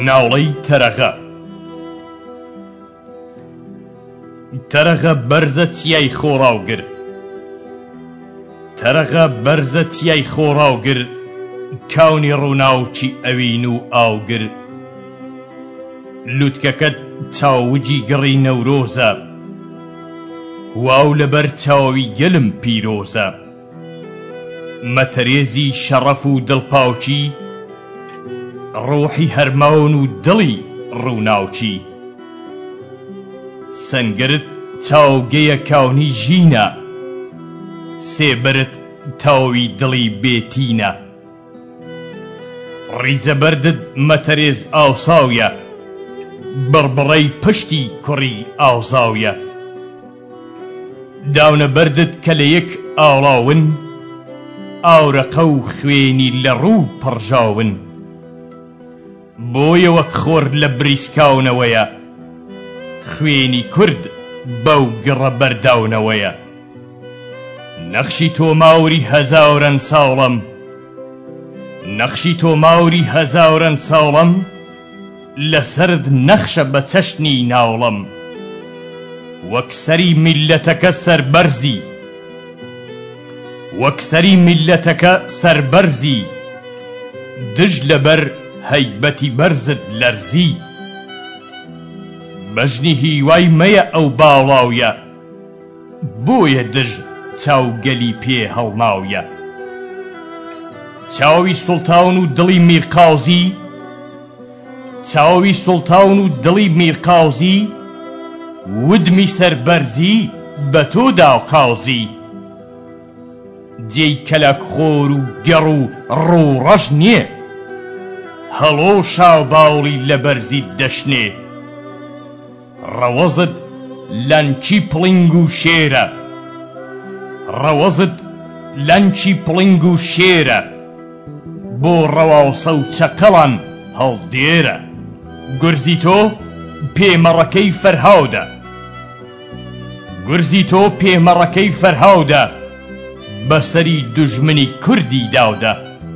ناوڵەی تەرەغە. تەرەغە بەرزە چیای خۆڕاوگر، تەرەغە بەرزە چیای خۆڕاوگر، کاونی ڕووناوچی ئەوین و ئاوگر. لوتکەکەت چاووجی گڕی نەورۆزە، واو لەبەر چاوی گەلم پیرۆزە. مەتەرێزی شەڕەف و دڵپاوچی، ڕۆحی هەرماون و دڵی ڕووناوچی. سەنگرت چاوگەیە کاونی ژینە، سێبەرت تاوی دڵی بێتینە. ڕیزەبەردت مەتەرێز ئاوساویە، بڕبڕەی پشتی کوڕی ئاوزاویە. داونەبەردت کە لە یەک ئاڵاون، ئاورەقە و خوێنی لە ڕوو پڕژاون. بۆیە وەک خۆر لە بریسکاونەوەیە، خوێنی کورد بەو گڕە بەرداونەوەیە. نەخشی تۆ ماوری هەزاورەن ساڵەم، نەخشی تۆ ماوری هەزاورەن ساڵەم، لەسرد نەخشە بە چەشنی ناوڵەم. وەک سەری میللەتەکە سەربەرزی، وەک سەری میللەتەکە سەربەرزی، دژ لەبەر هەیبەتی بەرزت لەرزی. بەژنی هیوای مەیە ئەو باڵاویە، بۆیە دژ چاوگەلی پێ هەڵناویە. چاوی سوڵتاون و دڵی میرقاوزی، چاوی سوڵتاون و دڵی میرقاوزی، ودمی سەربەرزی بە تۆ داوقاوزی. جێی کەلک خۆر و گەڕ و ڕووڕەش نییە، هەڵۆ شاو باوڵی لە بەرزی دەشنێ. ڕەوەزت لەنچی پڵنگ و شێرە، ڕەوەزت لەنچی پڵنگ و شێرە، بۆ ڕەواوسە و چەقەڵان هەڵدێرە. گورزی تۆ پێمەڕەکەی فەرهاودە، گورزی تۆ پێمەڕەکەی فەرهاودە، بەسەری دوژمنی کوردی داودە.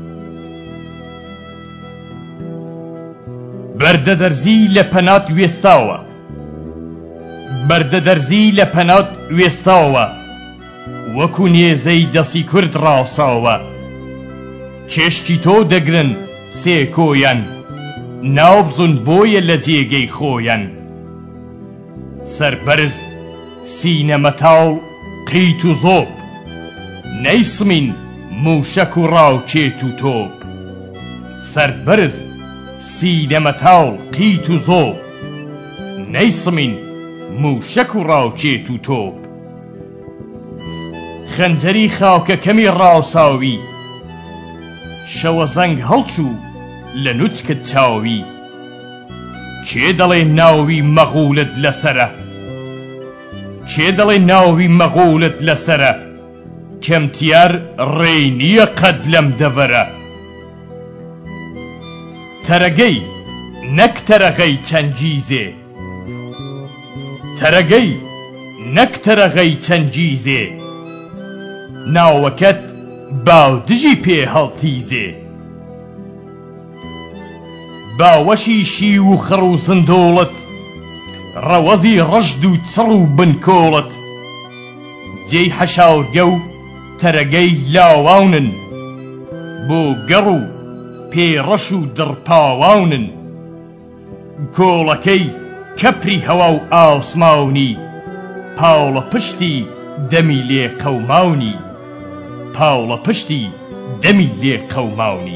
بەردە دەرزی لە پەنات وێستاوە، بەردە دەرزی لە پەنات وێستاوە، وەکو نێزەی دەسی کورد ڕاوساوە. چێشتی تۆ دەگرن سێ کۆیان، ناوبزون بۆیە لە جێگەی خۆیان. سەربەرز سینەمەتاڵ قیت و زۆب، نەیسمین موشەک و ڕاوچێت و تۆپ. سەربەرز سینەمەتاڵ قیت و زۆب، نەیسمین موشەک و ڕاوچێت و تۆپ. خەنجەری خاوکەکەمی ڕاوساوی، شەوە زەنگ هەڵچوو لە نوچکت چاوی. چێ دەڵێ ناوی مەغوولت لەسەرە، چێ دەڵێ ناوی مەغوولت لەسەرە، کەمتیار ڕێی نییە قەد لەم دەڤەرە. تەرەگەی نەک تەرەغەی چەنگیزێ، تەرەگەی نەک تەرەغەی چەنگیزێ، ناوەکەت باودژی پێ هەڵتیزێ. باوەشی شیو و خڕ و زندۆڵت، ڕەوەزی ڕەشد و چڕ و بنکۆڵت. جێی حەشاورگە و تەرەگەی لاواونن، بۆ گەڕ و پێڕەش و دڕپاواونن. کۆڵەکەی کەپری هەوا و ئاسماونی، پاوڵە پشتی دەمی لێ قەوماونی، پاوڵە پشتی دەمی لێ قەوماونی.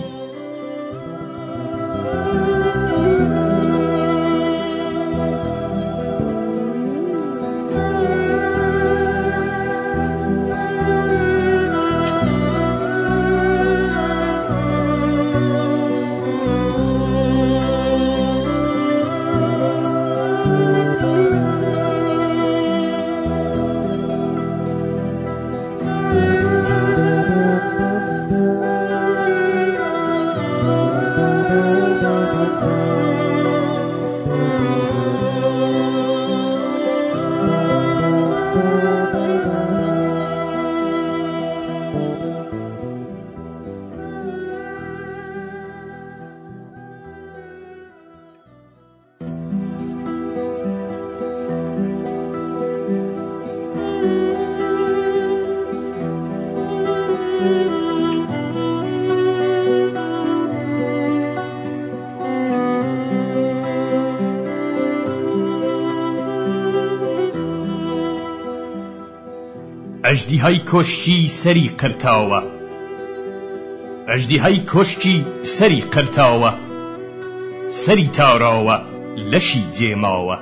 ئەژدیهای کۆشکی سەری قرتاوە، ئەژدیهای کۆشکی سەری قرتاوە، سەری تاراوە لەشی جێماوە.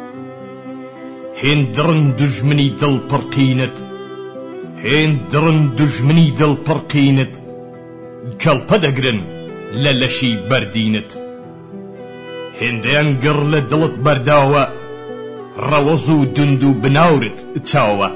هێندڕن دوژمنی دڵ پڕقینت، هێندڕن دوژمنی دڵ پڕقینت، کەڵپە دەگرن لە لەشی بەردینت. هێندەیان گڕ لە دڵت بەرداوە، ڕەوەز و دند و بناورت چاوە.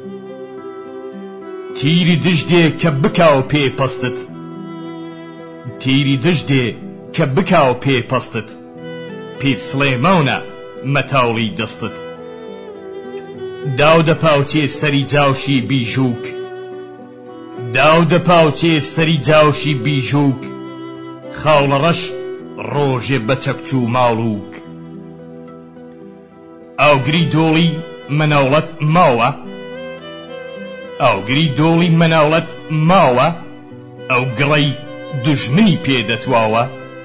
تیری دژدێ کە بکاو پێپەستت، تیری دژدێ کە بکاو پێپەستت، پیر سڵێمانە مەتاوڵی دەستت. داو دەپاوچێ سەری جاوشی بیژووک، داو دەپاوچێ سەری جاوشی بیژووک، خاوڵە ڕەش ڕۆژێ بە چەکچوو ماڵووک. ئاوگری دۆڵی مەناوڵەت ماوە، ئاوگری دۆڵی مەناوڵەت ماوە، ئەو گڕەی دوژمنی پێدەتواوە.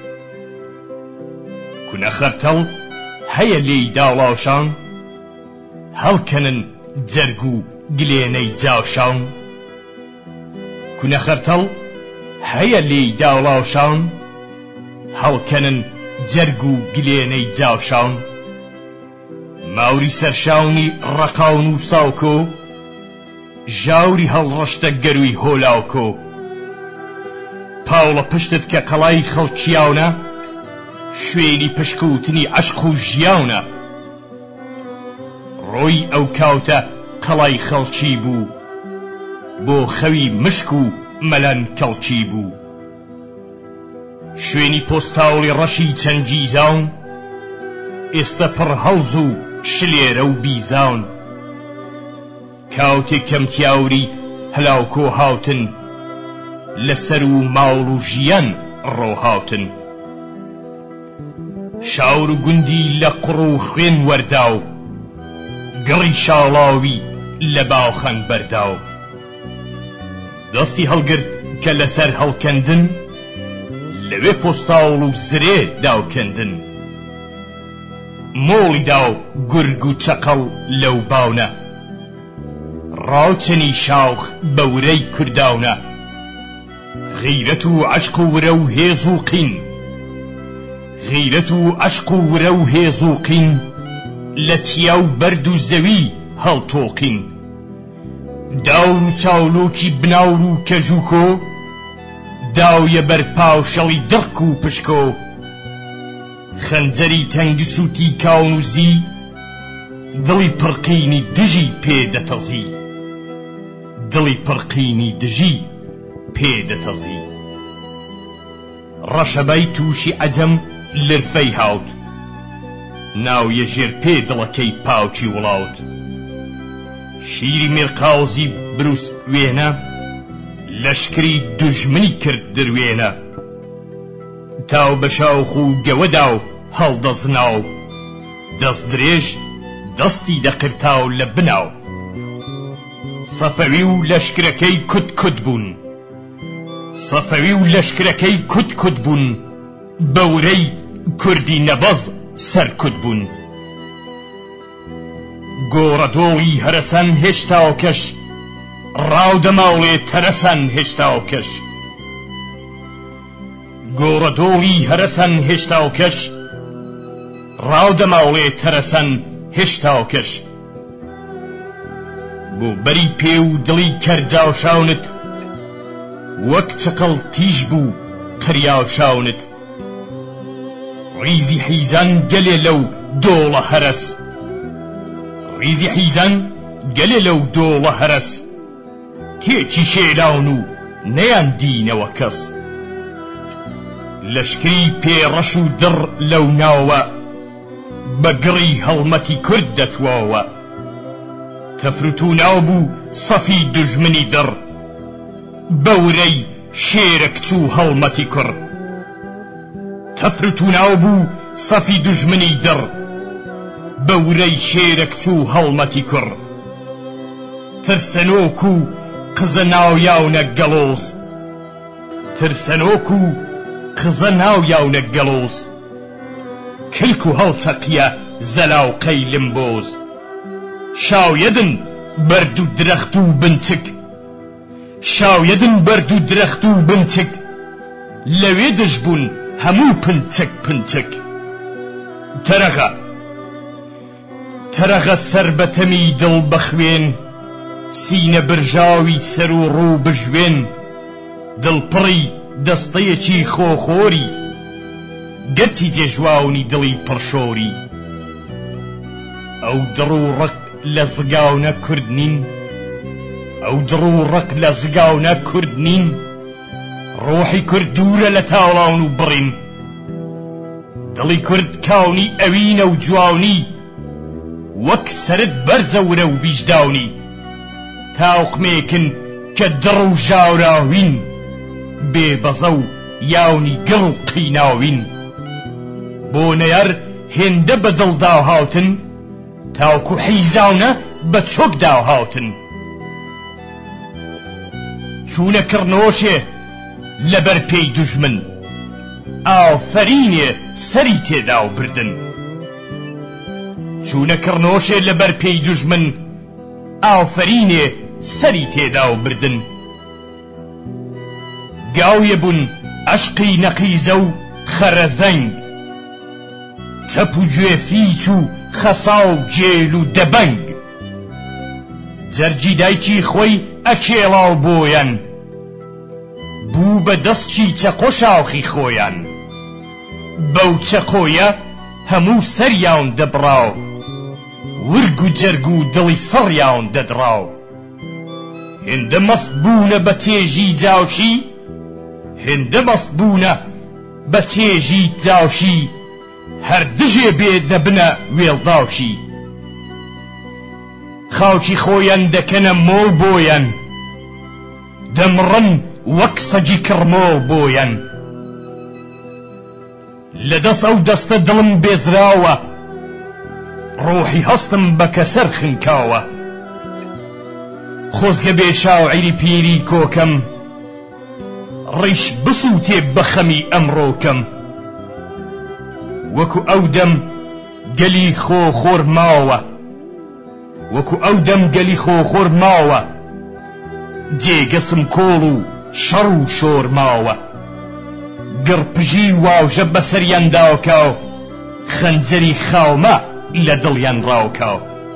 کونە خەرتەڵ هەیە لێی داڵاوشان، هەڵکەنن جەرگ و گلێنەی جاوشان. کونە خەرتەڵ هەیە لێی داڵاوشان، هەڵکەنن جەرگ و گلێنەی جاوشان. ماوری سەرشاونی ڕەقاون و ساوکۆ، ژاوری هەڵڕەشتە گەروی هۆلاوکۆ. پاوڵە پشتت کە قەڵای خەڵکیاونە، شوێنی پشکوتنی عەشق و ژیاونە. ڕۆی ئەو کاوتە قەڵای خەڵکی بوو، بۆ خەوی مشک و مەلەن کەڵکی بوو. شوێنی پۆستاوڵی ڕەشی چەنگیزاون، ئێستا پڕ هەڵز و شلێرە و بیزاون. کاوتێک کەم تیاوری هەلاوکۆ هاوتن، لەسەر و ماوڵ و ژیان ڕۆهاوتن. شاور و گوندی لە قڕ و خوێن وەرداو، گڕی شاڵاوی لە باوخەن بەرداو. دەستی هەڵگرت کە لەسەر هەڵکەندن، لەوێ پۆستاوڵ و زرێ داوکەندن. مۆڵی داو گورگ و چەقەڵ لەو باونە، ڕاوچەنی شاوخ بە ورەی کورداونە. غیرەت و عەشق و ورە و هێز و قین، غیرەت و عەشق و ورە و هێز و قین، لە چیا و بەرد و زەوی هەڵتۆقین. داور و چاولۆکی بناور و کەژووکۆ، داویە بەرپاو شەڵی دڕک و پشکۆ. خەنجەری تەنگس و تیکاون و زی، دڵی پڕقینی دژی پێدەتەزی، دڵی پڕقینی دژی پێدەتەزی. ڕەشەبای تووشی عەجەم لرفەی هاوت، ناویە ژێر پێ دڵەکەی پاوچی وڵاوت. شیری مێرقاوزی بروس وێنە، لەشکری دوژمنی کرد دروێنە. تاو بە شاوخ و گەوەدا و هەڵدەزناو، دەست درێژ دەستی دەقرتاو لە بناو. سەفەوی و لەشکرەکەی کوت کوت بوون، سەفەوی و لەشکرەکەی کوت کوت بوون، بەورەی کوردی نەبەز سەرکوت بوون. گۆڕەدۆڵی هەرەسەن هێشتاوکەش، ڕاودەماوڵێ تەرەسەن هێشتاوکەش. گۆڕەدۆڵی هەرەسەن هێشتاوکەش، ڕاودەماوڵێ تەرەسەن هێشتاوکەش. بۆ بەری پێ و دڵی کەرجاوشاونت، وەک چقڵ تیژ بوو قریاوشاونت. ڕیزی حیزان گەلێ لەو دۆڵە هەرەس، ڕیزی حیزان گەلێ لەو دۆڵە هەرەس. تێکی شێلاون و نەیاندینەوە کەس. لەشکری پێڕەش و دڕ لەو ناوە، بە گڕی هەڵمەتی کورد دەتواوە. تەفروت و ناو بوو سەفی دوژمنی دڕ، بەورەی شێرە کچوو هەڵمەتی کوڕ. تەفروت و ناو بوو سەفی دوژمنی دڕ، بەورەی شێرە کچوو هەڵمەتی کوڕ. ترسەنۆک و قزە ناویاونە گەڵۆز، ترسەنۆک و قزە ناویاونە گەڵۆز. کلک و هەڵچەقیە زەلاوقەی لمبۆز. شاویەدن برد و درەخت و بنچک شاویەدن برد و درەخت و بنچک لەوێ دەژبوون هەموو پنچک پنچک تەرەغە سەر بەتەمی دڵ بەخوێن سینە برژاوی سەر و ڕوو بژوێن دڵپڕی دەستەیەکی خۆخۆری گەرچی جێژواونی دڵی پڕشۆری ئەو دڕ و ڕق لە زگاونە کورد نین ئەو دڕ و ڕق لە زگاونە کورد نین ڕۆحی کورد دوورە لە تاوڵاون و بڕین دڵی کورد کاونی ئەوینە و جوانی وەک سەرت بەرزەورە و بیژداونی تاوقمێکن کە دڕ و ژاوراوین بێبەزە و یاونی گەڵ و قیناوین بۆ نەیەر هێندە بە دڵدا هاوتن تاوکو حیزاونە بە چۆک داهاوتن چوونە کڕنۆشێ لەبەر پێی دوژمن ئافەرینێ سەری تێدا و بردن چوونە کڕنۆشێ لەبەر پێی دوژمن ئافەرینێ سەری تێدا و بردن گاویە بوون عەشقی نەقیزە و خەرەزەنگ تەپ و گوێ فیچ و خەسا و جێل و دەبەنگ جەرگی دایکی خۆی ئەکێڵا و بۆیان بوو بە دەستکی چەقۆ شاوخی خۆیان بەو چەقۆیە هەموو سەریان دەبڕاو ورگ و جەرگ و دڵی سەڕیان دەدڕاو هێندە مەست بوونە بە چێژی جاوشی هێندە مەست بوونە بە چێژی جاوشی هەر دژێ بێ دەبنە وێڵداوشی خاوچی خۆیان دەکەنە مۆڵ بۆیان دەمڕن وەک سەگی کڕمۆڵ بۆیان لە دەست ئەو دەستە دڵم بێزراوە ڕۆحی هەستم بە کەسەر خنکاوە خۆزگە بێ شاوعیری پیری کۆکەم ڕیش بسووتێ بە خەمی ئەمڕۆکەم وەکو ئەو دەم گەلی خۆخۆر ماوە وەکو ئەو دەم گەلی خۆخۆر ماوە جێگەسم کۆڵ و شەڕ و شۆر ماوە گڕپژی واوژە بەسەریان داوکاو خەنجەری خاومە لە دڵیان ڕاوکاو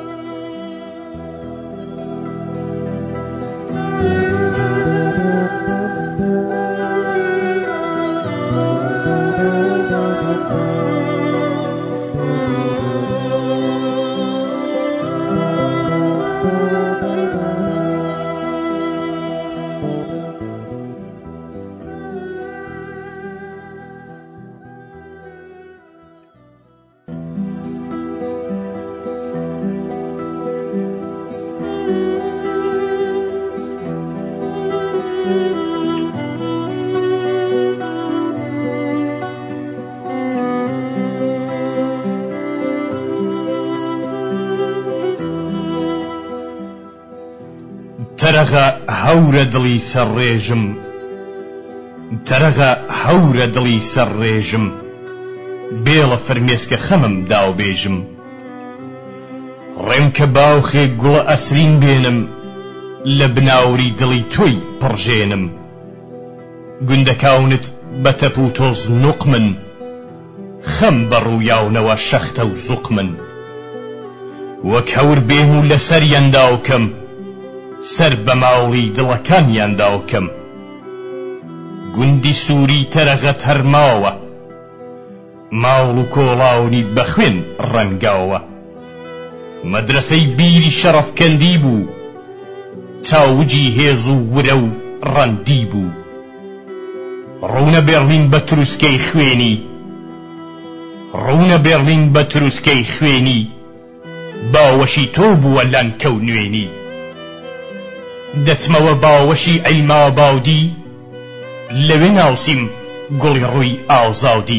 تەرەغە هەورە دڵی سەرڕێژم تەرەغە هەورە دڵی سەرڕێژم بێڵە فەرمێسکە خەمم داوبێژم ڕێم کە باوخێ گوڵە ئەسرین بێنم لە بناوری دڵی تۆی پڕژێنم گوندەکاونت بە تەپ و تۆز نوقمن خەم بەڕوویاونەوە شەختە و زوقمن وەک هەور بێم و لەسەریان داوکەم سەر بە ماوڵی دڵەکانیان داوکەم گوندی سووری تەرەغەت هەرماوە ماوڵ و کۆڵاونی بە خوێن ڕەنگاوە مەدرسەی بیری شەڕەفکەندی بوو چاوجی هێز و ورە و ڕەندی بوو ڕوونە بێرلین بە تروسکەی خوێنی ڕوونە بێرلین بە تروسکەی خوێنی باوەشی تۆ بووە لانکە و نوێنی دەچمەوە باوەشی ئەیما باودی لەوێ ناوسیم گوڵی ڕووی ئاوزاودی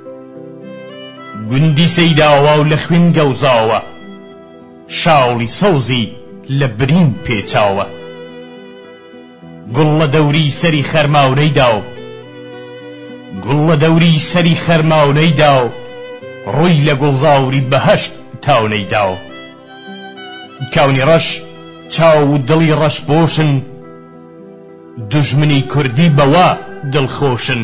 گوندی سەیداوە و لە خوێن گەوزاوە شاوڵی سەوزی لە برین پێچاوە گوڵ لە دەوری سەری خەرماونەیدا و گوڵ لە دەوری سەری خەرماونەیدا و ڕووی لە گوڵزاوری بەهەشت تاونەیدا و کاونی ڕەش چاو و دڵی ڕەشپۆشن دوژمنی کوردی بەوا دڵخۆشن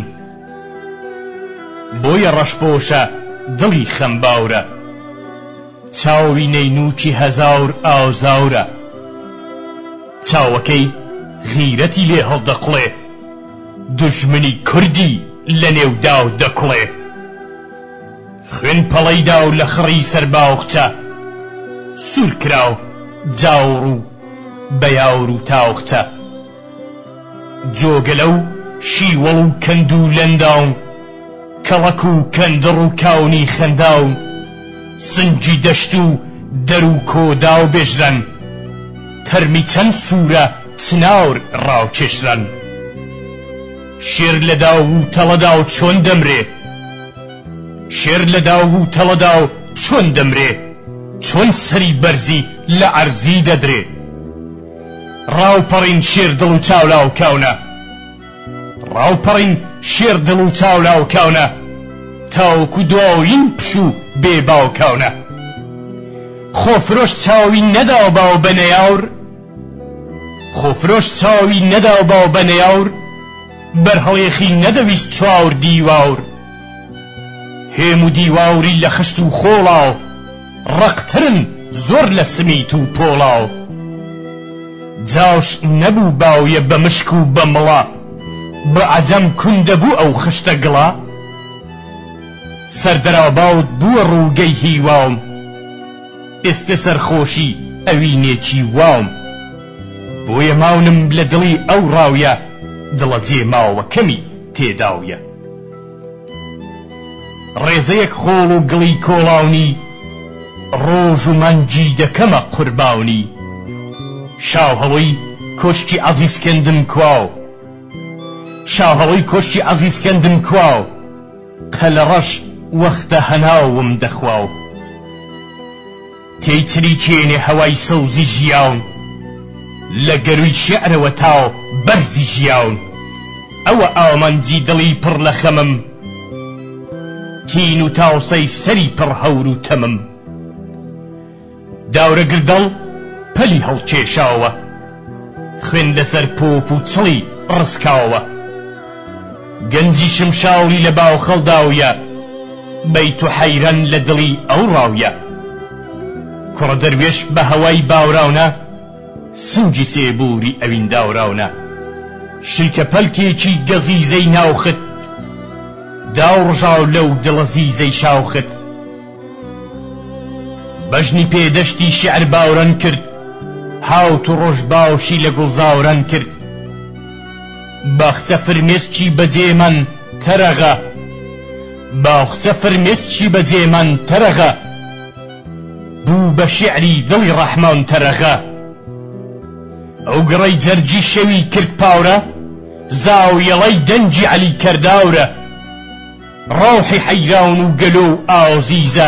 بۆیە ڕەشپۆشە دڵی خەمباورە چاوی نەینووکی هەزار ئاوزاورە چاوەکەی غیرەتی لێ هەڵدەقڵێ دوژمنی کوردی لە نێوداو دەکوڵێ خوێن پەڵەیدا و لە خڕی سەرباوخچە سوور کراو جاوڕ و بەیاور و تاوخچە جۆگەلە و شیوەڵ و کەند و لەنداون کەڵەک و کەندڕ و کاونی خەنداون سنجی دەشت و دەر و کۆدا و بێژرەن تەرمی چەند سوورە چناور ڕاوچێشرەن شێر لە داو و تەڵەدا و چۆن دەمرێ شێر لە داو و تەڵەدا و چۆن دەمرێ چۆن سەری بەرزی لە عەرزی دەدرێ ڕاوپەڕین شێر دڵ و چاولا و کاونە ڕاوپەڕین شێر دڵ و چاولا و کاونە تاوەکو دواوین پش و بێباو کاونە خۆفرۆش چاوی نەداو باو بە نەیاور خۆفرۆش چاوی نەداو باو بە نەیاور بەرهەڵێخی نەدەویست چاور دیواور هێم و دیواوری لە خشت و خۆڵاو ڕقترن زۆر لە سمیت و پۆڵاو جاوش نەبوو باویە بە مشک و بە مڵا بە عەجەم کوندەبوو ئەو خشتە گڵا سەردەراباوت بووە ڕووگەی هیواوم ئێستە سەرخۆشی ئەوینێکی واوم بۆیە ماونم لە دڵی ئەو ڕاویە دڵە جێ ماوەکەمی تێداویە ڕێزەیەک خۆڵ و گڵی کۆڵاونی ڕۆژ و مانگی دەکەمە قورباونی شاوهەڵۆی کۆشکی عەزیزکەندم کواو شاوهەڵۆی کۆشکی عەزیزکەندم کواو قە لە ڕەش وەختە هەناوم دەخواو تێیتری چێنێ هەوای سەوزی ژیاون لە گەروی شێعرەوە تاو بەرزی ژیاون ئەوە ئامانجی دڵی پڕ لە خەمم کین و تاوسەی سەری پڕ هەور و تەمم داورە گردەڵ پەلی هەڵکێشاوە خوێن لەسەر پۆپ و چڵی ڕسکاوە گەنجی شمشاوری لە باو خەڵداویە بەیت و حەیرەن لە دڵی ئەو ڕاویە کوڕە دەروێش بە هەوای باوراونە سنگی سێبووری ئەوین داوراونە شلکە پەلکێکی گەزیزەی ناوخت داوڕژاو لەو دڵە زیزەی شاوخت بەژنی پێدەشتی شیعر باوران کرد هاوت و ڕۆژ باوشی لە گوڵزاوران کرد باخچە فرمێسکی بەجێ من تەرەغە باخچە فرمێسکی بەجێ من تەرەغە بوو بە شیعری دڵی ڕەحمان تەرەغە ئەو گڕەی جەرگی شەوی کرد پاورە زاویەڵەی دەنجی عەلی کەرداورە ڕۆحی حەیراون و گەلۆ و ئاوزیزە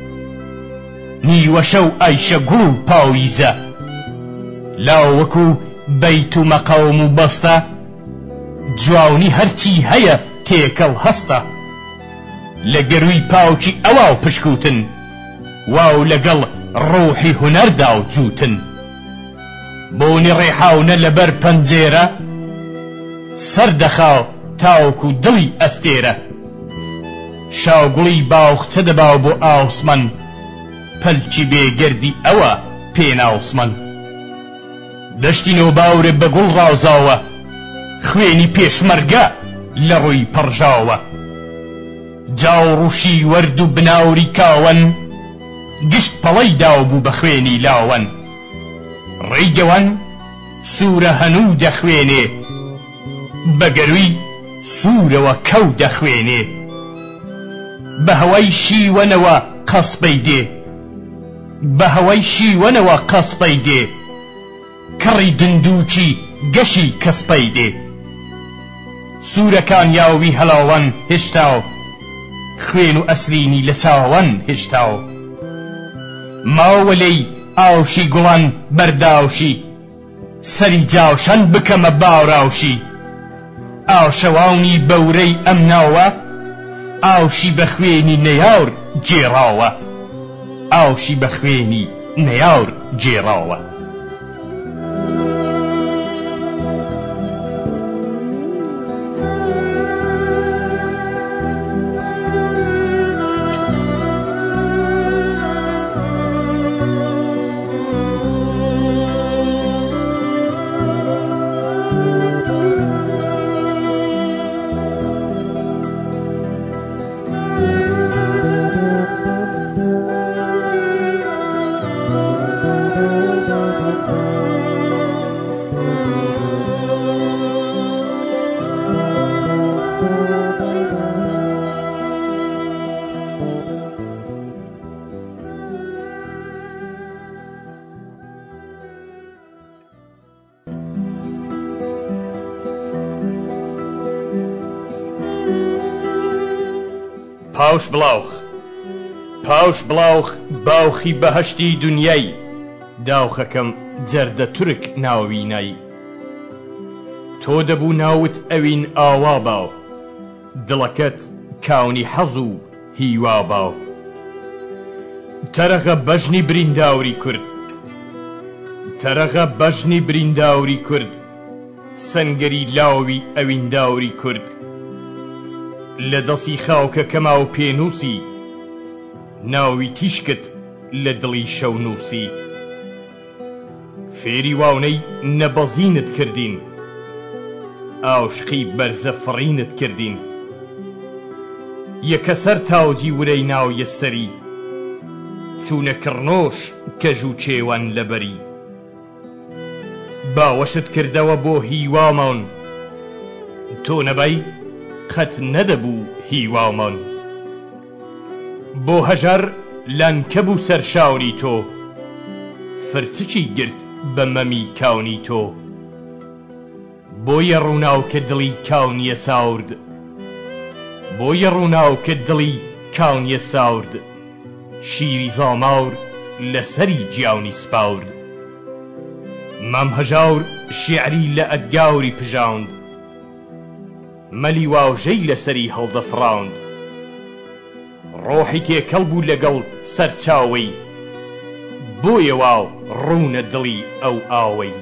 نیوە شەو ئایشە گوڵ و پاویزە لاو وەکو بەیت و مەقەوم و بەستە جوانی هەرچی هەیە تێکەڵ هەستە لە گەروی پاوکی ئەواو پشکوتن واو لەگەڵ ڕۆحی هونەردا و جووتن بۆنی ڕێحاونە لەبەر پەنجێرە سەردەخاو تاوەکو دڵی ئەستێرە شاوگوڵی باوخچە دەباو بۆ ئاسمان پەلکی بێگەردی ئەوە پێناوسمان دەشتی نۆباورێ بە گوڵ ڕاوزاوە خوێنی پێشمەرگە لە ڕووی پەڕژاوە جاوڕوشی وەرد و بناوری کاوەن گشت پەڵەی داو بوو بە خوێنی لاوەن ڕێیگەوەن سوورە هەنوو دەخوێنێ بە گەروی سوورەوە کەو دەخوێنێ بە هەوای شیوەنەوە قەسپەی دێ بە هەوای شیوەنەوە قەسپەی دێ کڕی دندووکی گەشی کەسپەی دێ سوورەکان یاوی هەڵاوەن هێشتاو خوێن و ئەسرینی لە چاوەن هێشتاو ماوە لێی ئاوشی گوڵان بەرداوشی سەری جاوشەن بکەمە باوراوشی ئاوشەواونی بەورەی ئەم ناوە ئاوشی بە خوێنی نەیاور جێڕاوە ئاوشی بە خوێنی نەیاور جێڕاوە پاوش بڵاوخ باوخی بەهەشتی دنیای داوخەکەم جەردە تورک ناوینای تۆ دەبوو ناوت ئەوین ئاوا باو دڵەکەت کاونی حەز و هیوا باو تەرەغە بەژنی برینداوری کورد تەرەغە بەژنی برینداوری کورد سەنگەری لاوی ئەوینداوری کورد لە دەسی خاوکە کەما و پێنووسی ناوی تیشکت لە دڵی شەو نووسی فێری واونەی نەبەزینت کردین ئاشقی بەرزە فڕینت کردین یەکەسەر تاوجی ورەی ناو یەسەری چوونە کڕنۆش کەژ و چێوان لەبەری باوەشت کردەوە بۆ هیوامان تۆ نەبەی قەت نەدەبوو هیوامان بۆ هەژار لانکە بوو سەرشاوری تۆ فرچکی گرت بە مەمی کاونی تۆ بۆیە ڕووناو کە دڵی کاونیە ساورد بۆیە ڕووناو کە دڵی کاونیە ساورد شیری زاماور لەسەری گیاونی سپاورد مام هەژاور شیعری لە ئەدگاوری پژاوند مەلی واوژەی لەسەری هەڵدەفڕاوند ڕۆحی تێکەڵ بوو لەگەڵ سەرچاوەی بۆیە واو ڕوونە دڵی ئەو ئاوەی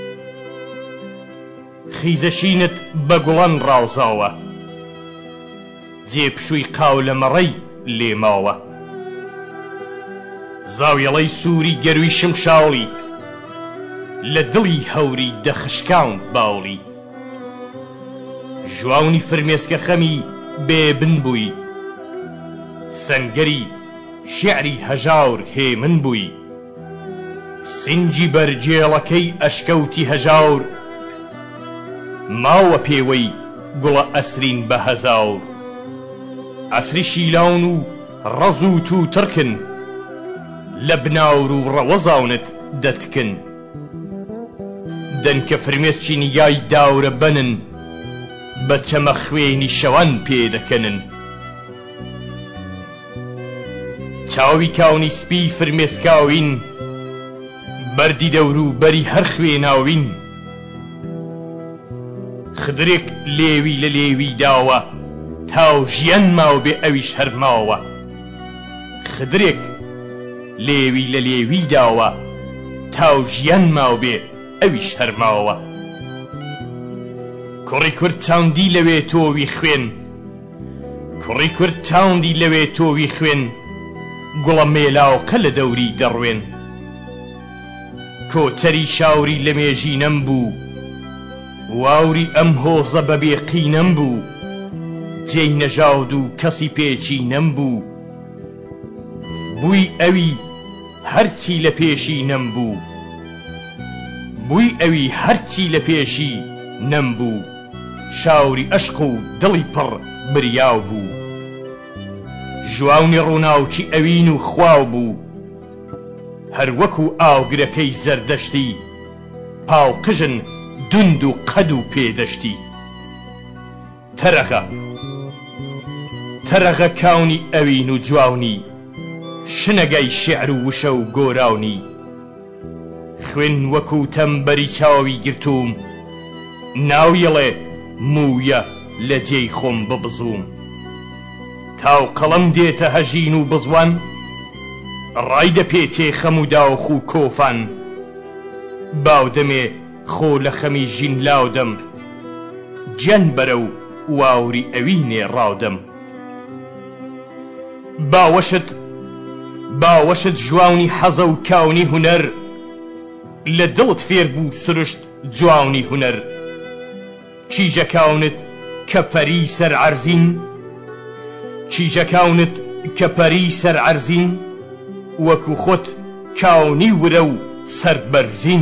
خیزەشینت بە گوڵان ڕاوزاوە جێپشووی قاو لە مەڕەی لێماوە زاویەڵەی سووری گەروی شمشاوڵی لە دڵی هەوری دەخشکاوند باوڵی ژواونی فرمێسکە خەمی بێبن بووی سەنگەری شیعری هەژاور هێمن بووی سنجی بەرجێڵەکەی ئەشکەوتی هەژاور ماوە پێوەی گوڵە ئەسرین بە هەزاور ئەسری شیلاون و ڕەز و تووتڕکن لە بناور و ڕەوەزاونت دەتکن دەنکە فرمێسکی نیگای داورە بەنن بە چەمە خوێنی شەوان پێدەکەنن چاوی کاونی سپی فرمێسکاوین بەردی دەور و بەری هەر خوێناوین خدرێک لێوی لە لێوی داوە تاو ژیان ماو بێ ئەویش هەرماوە خدرێک لێوی لە لێوی داوە تاو ژیان ماو بێ ئەویش هەرماوە کوڕی کورد چاوندی لەوێ تۆوی خوێن کوڕی کورد چاوندی لەوێ تۆوی خوێن گوڵە مێلاوقە لە دەوری دەڕوێن کۆچەری شاوری لە مێژینەم بوو واوری ئەم هۆزە بەبێ قینەم بوو جێی نەژاود و کەسی پێچی نەمبوو بووی ئەوی هەرچی لە پێشی نەمبوو بووی ئەوی هەرچی لە پێشی نەمبوو شاوری ئەشق و دڵی پڕ بریاو بوو ژواونی ڕووناوچی ئەوین و خواو بوو هەر وەکو ئاوگرەکەی زەردەشتی پاوقژن دوند و قەد و پێدەشتی تەرەغە کاونی ئەوین و جواونی شنەگەی شێعر و وشە و گۆراونی خوێن وەکو تەمبەری چاوی گرتووم ناویڵێ مویە لە جێی خۆم ببزووم تاو قەڵەم دێتە هەژین و بزوان ڕای دەپێچێ خەم و داوخ و کۆفان باودەمێ خۆ لە خەمی ژین لاودەم گیان بەرە و واوری ئەوینێ ڕاودەم باوەشت جوانی حەزە و کاونی هونەر لە دڵت فێر بوو سرشت جوانی هونەر چیژەکاونت کە پەری سەر عەرزین چیژەکاونت کە پەری سەر عەرزین وەکو خۆت کاونی ورە و سەر بەرزین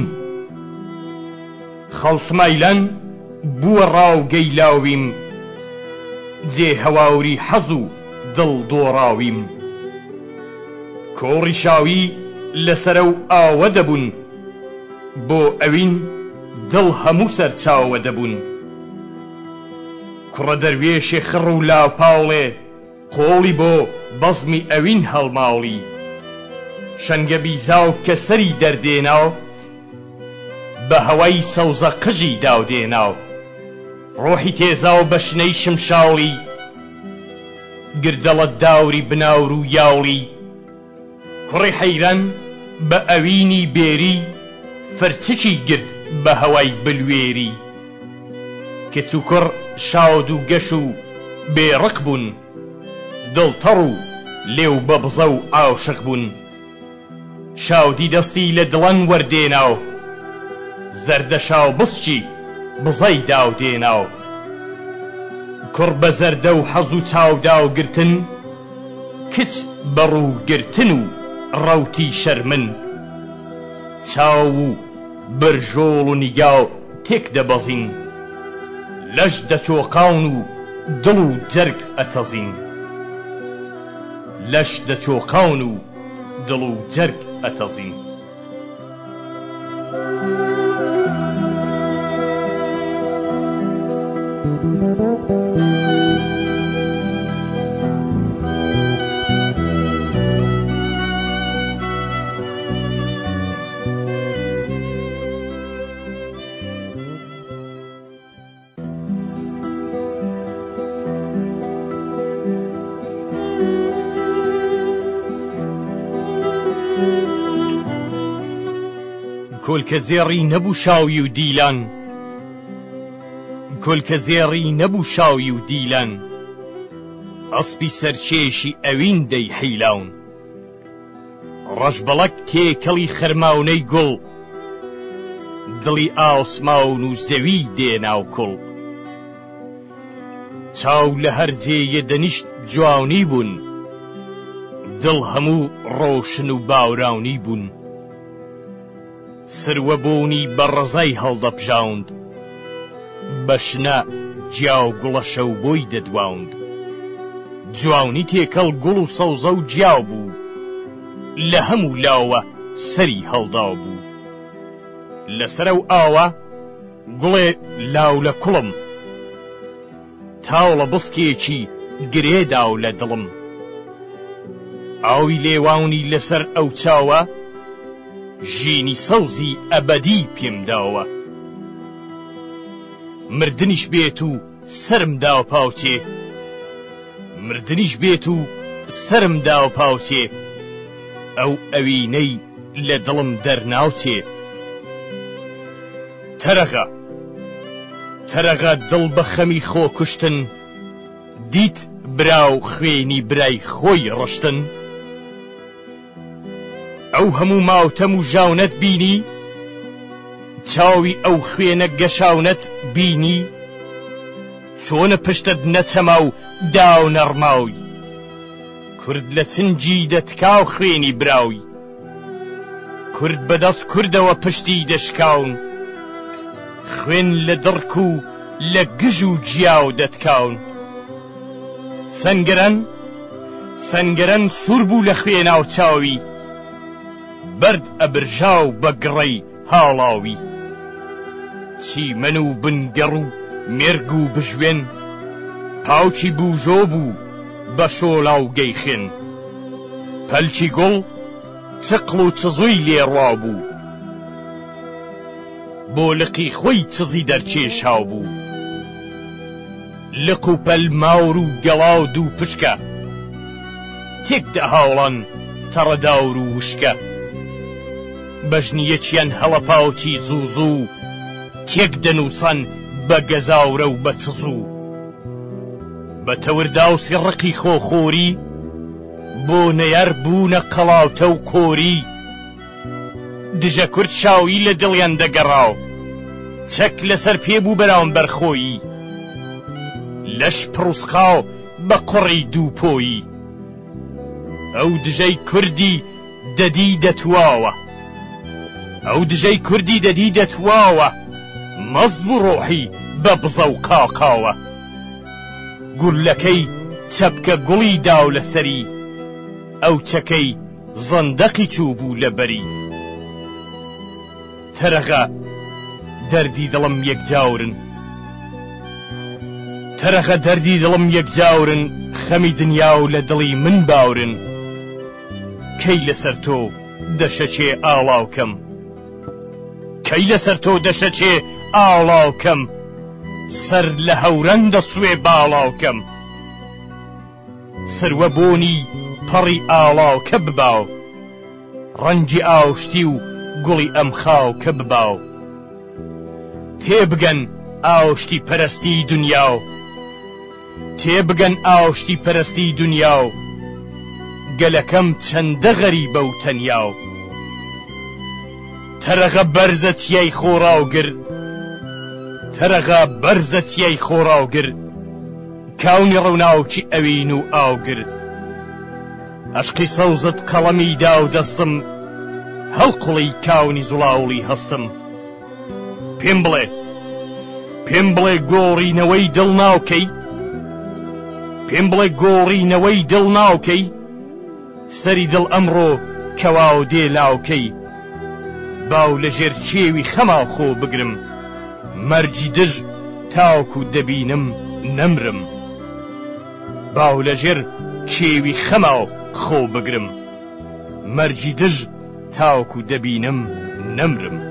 خەڵسمایلان بووە ڕاو گەیلاویم جێ هەواوری حەز و دڵ دۆڕاویم کۆڕی شاوی لەسەرە و ئاوە دەبوون بۆ ئەوین دڵ هەموو سەرچاوە دەبوون کوڕە دەروێشێ خڕ و لاپاوڵێ قۆڵی بۆ بەزمی ئەوین هەڵماوڵی شەنگە بیزاو کە سەری دەردێناو بە هەوای سەوزە قژی داودێناو ڕۆحی تێزاو بە شنەی شمشاوڵی گردەڵە داوری بناور و یاوڵی کوڕی حەیران بە ئەوینی بێری فەرچکی گرت بە هەوای بلوێری کچ و کوڕ شاود و گەش و بێڕق بوون دڵتەڕ و لێو بە بزە و ئاوشق بوون شاودی دەستی لە دڵەن وەردێناو زەردە شاو بسچی بزەی داودێناو کوڕ بە زەردە و حەز و چاوداو گرتن کچ بەڕووگرتن و ڕەوتی شەرمن چاو و بەرژۆڵ و نیگاو تێک دەبەزین لەش دەچۆقاون و دڵ و جەرگ ئەتەزین لەش دەچۆقاون و دڵ و جەرگ ئەتەزین کۆلکە زێڕی نەبوو شاوی و دیلان کۆلکە زێڕی نەبوو شاوی و دیلان ئەسپی سەرچێشی ئەوین دەی حیلاون ڕەشبەڵەک تێکەڵی خەرماونەی گوڵ دڵی ئاسماون و زەوی دێناو کوڵ چاو لە هەر جێیە دەنیشت جوانی بوون دڵ هەموو ڕۆشن و باوراونی بوون سروە بوونی بە ڕزای هەڵدەپژاوند بە شنە جیاو گوڵە شەو بۆی دەدواوند جوانی تێکەڵ گوڵ و سەوزە و جیاو بوو لە هەموو لاوە سەری هەڵداو بوو لەسەرە و ئاوە گوڵێ لاو لە کوڵم تاو لە بسکێکی گرێداو لە دڵم ئاوی لێواونی لەسەر ئەو چاوە ژینی سەوزی ئەبەدی پێم داوە مردنیش بێت و سرم داو پاوچێ مردنیش بێت و سرم داو پاوچێ ئەو ئەوینەی لە دڵم دەرناوچێ تەرەغە دڵ بە خەمی خۆ کوشتن دیت براو خوێنی برای خۆی ڕشتن ئەو هەموو ماوتەم و ژاونەت بینی چاوی ئەو خوێنە گەشاونەت بینی چۆنە پشتت نەچەما و داو نەڕماوی کورد لە چنجی دەتکاو خوێنی براوی کورد بەدەست کوردەوە پشتی دەشکاون خوێن لە دڕک و لە گژ و جیاو دەتکاون سەنگەرەن سوور بوو لە خوێناو چاوی بەرد ئەبرژاو بە گڕەی هاڵاوی چیمەن و بنگەڕ و مێرگ و بژوێن پاوچی بوژۆ بوو بە شۆڵا و گەیخێن پەلچی گوڵ چقڵ و چزووی لێڕوا بوو بۆ لقی خۆی چزی دەرچێشاو بوو لق و پەل ماور و گەڵاو دوو پشکە تێک دەهاوڵان تەڕەداور و وشکە بەژنیەکیان هەڵە پاوچی زووزوو تێک دەنووسان بە گەزاورە و بە چزوو بە تەورداوسی ڕقی خۆخۆری بۆ نەیار بوونە قەڵاوتە و قۆری دژە کورد شاوی لە دڵیان دەگەڕاو چەک لەسەر پێبوو بەرامبەر خۆیی لەش پڕوسخاو بە قوڕی دووپۆیی ئەو دژەی کوردی دەدی دەتواوە ئەو دژەی کوردی دەدی دەتواوە مەست بوو ڕۆحی بە بزە و قاقاوە گولەکەی چەپکە گوڵی داو لەسەری ئەو چەکەی زەندەقی چوو بوو لەبەری تەرەغە دەردی دڵم یەکجاورن خەمی دنیا و لە دڵی من باورن کەی لەسەر تۆ دەشەچێ ئاڵاوکەم کەی لەسەر تۆ دەشەچێ ئاڵاوکەم سەر لە هەورەن دەسوێ باڵاوکەم سروە بۆنی پەڕی ئاڵاوکە بباو ڕەنگی ئاوشتی و گوڵی ئەم خاوکە بباو تێبگەن ئاوشتی پەرستی دنیاو تێبگەن ئاوشتی پەرستی دنیاو گەلەکەم چەندە غەریبە و تەنیاو تەرەغە بەرزە چیای خۆڕاوگر تەرەغە بەرزە چیای خۆڕاوگر کاونی ڕەوناوچی ئەوین و ئاوگر عەشقی سەوزت قەڵەمی دا و دەستم هەڵقوڵی کاونی زوڵاوڵی هەستم پێم بڵێ گۆڕینەوەی دڵ ناوکەی پێم بڵێ گۆڕینەوەی دڵ ناوکەی سەری دڵ ئەمڕۆ کەواو دێ لاوکەی باو لەژێر چێوی خەما خۆ بگرم مەرجی دژ تاوکو دەبینم نەمرم باو لەژێر چێوی خەما خۆ بگرم مەرجی دژ تاوکو دەبینم نەمرم